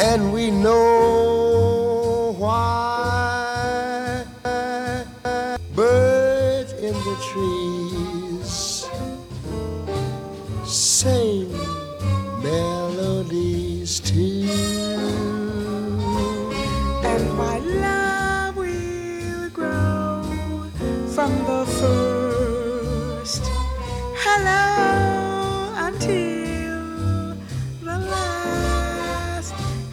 and we know why. Birds in the trees sing melodies too, and my love will grow from the first hello until the last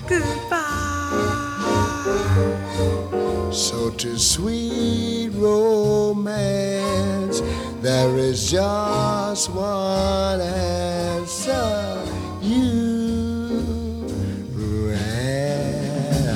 goodbye. So to sweet romance there is just one answer: you and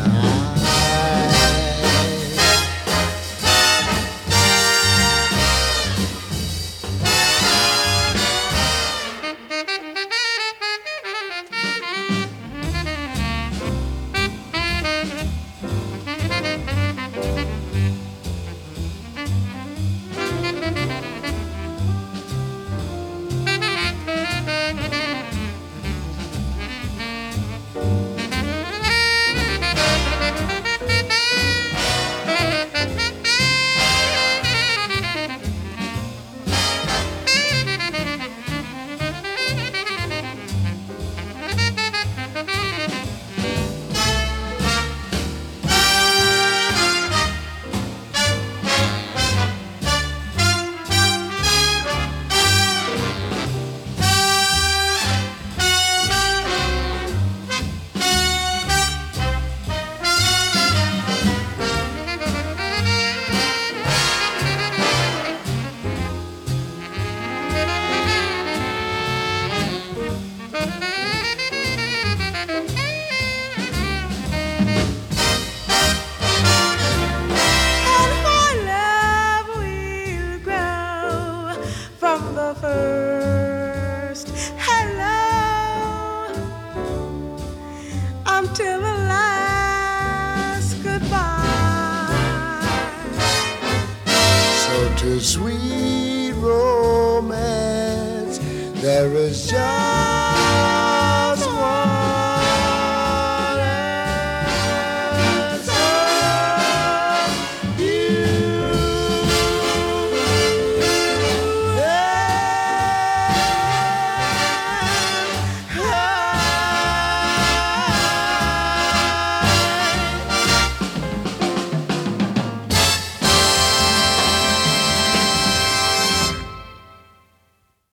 first hello until the last goodbye. so to sweet romance there is just